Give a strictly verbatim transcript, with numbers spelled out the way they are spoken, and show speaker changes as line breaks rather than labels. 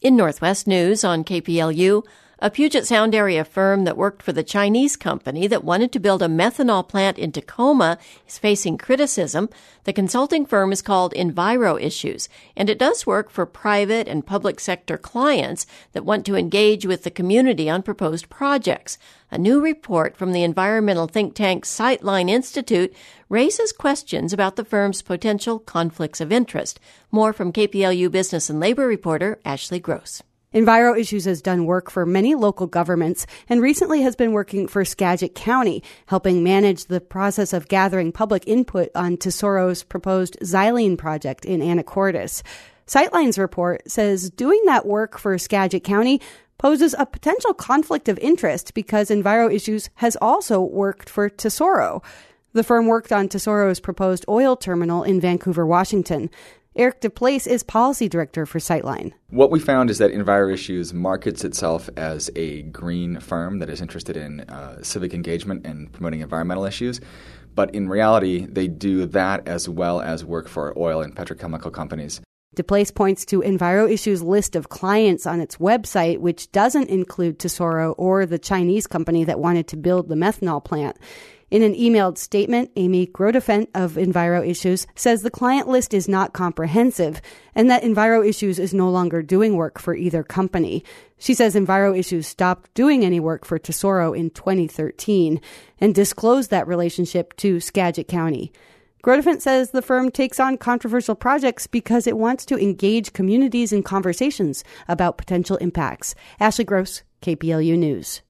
In Northwest News on K P L U, a Puget Sound area firm that worked for the Chinese company that wanted to build a methanol plant in Tacoma is facing criticism. The consulting firm is called Enviro Issues, and it does work for private and public sector clients that want to engage with the community on proposed projects. A new report from the environmental think tank Sightline Institute raises questions about the firm's potential conflicts of interest. More from K P L U business and labor reporter Ashley Gross.
Enviro Issues has done work for many local governments and recently has been working for Skagit County, helping manage the process of gathering public input on Tesoro's proposed xylene project in Anacortes. Sightline's report says doing that work for Skagit County poses a potential conflict of interest because Enviro Issues has also worked for Tesoro. The firm worked on Tesoro's proposed oil terminal in Vancouver, Washington. Eric DePlace is policy director for Sightline.
What we found is that Enviro Issues markets itself as a green firm that is interested in uh, civic engagement and promoting environmental issues. But in reality, they do that as well as work for oil and petrochemical companies.
DePlace points to Enviro Issues' list of clients on its website, which doesn't include Tesoro or the Chinese company that wanted to build the methanol plant. In an emailed statement, Amy Grodefent of Enviro Issues says the client list is not comprehensive and that Enviro Issues is no longer doing work for either company. She says Enviro Issues stopped doing any work for Tesoro in twenty thirteen and disclosed that relationship to Skagit County. Grodefent says the firm takes on controversial projects because it wants to engage communities in conversations about potential impacts. Ashley Gross, K P L U News.